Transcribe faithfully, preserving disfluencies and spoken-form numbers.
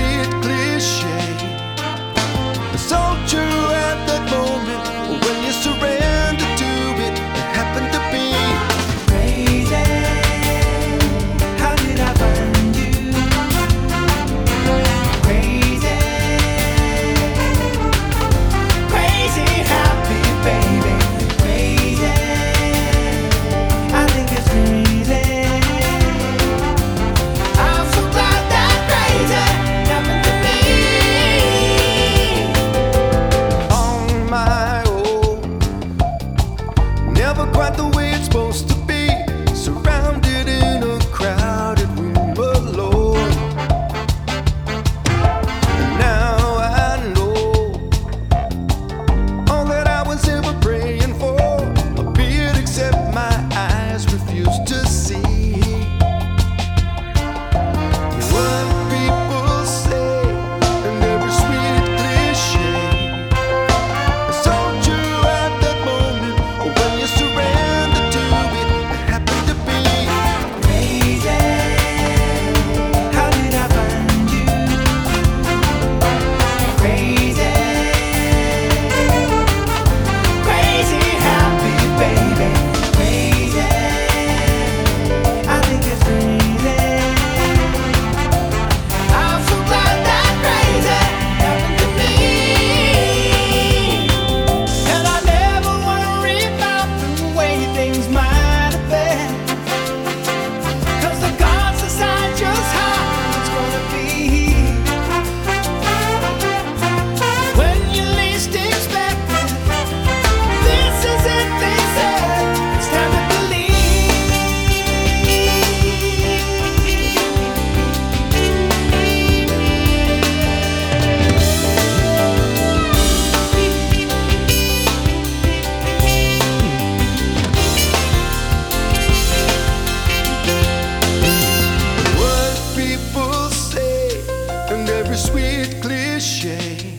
sweet cliche. So true at that moment when you surrender to it. It happened to be Crazy, how did I find you? Crazy, crazy happy, baby. Crazy, I think it's crazy. I'm so glad that crazy happened to me. on my own, never quite the way it's supposed to be. Surrounded in a crowded room alone. And now I know all that I was ever praying for appeared, except my eyes refused to see. What people say and every sweet cliche. So true at that moment when you surrender to it. It happened to be Crazy, how did I find you? Crazy, crazy happy, baby. Crazy, I think it's crazy. I'm so glad that crazy happened to me. And I never worry about the way things might have been. Cause the gods decide just how it's gonna be. When you least expect it, this is it, they said. It's time to what people say and every sweet cliche.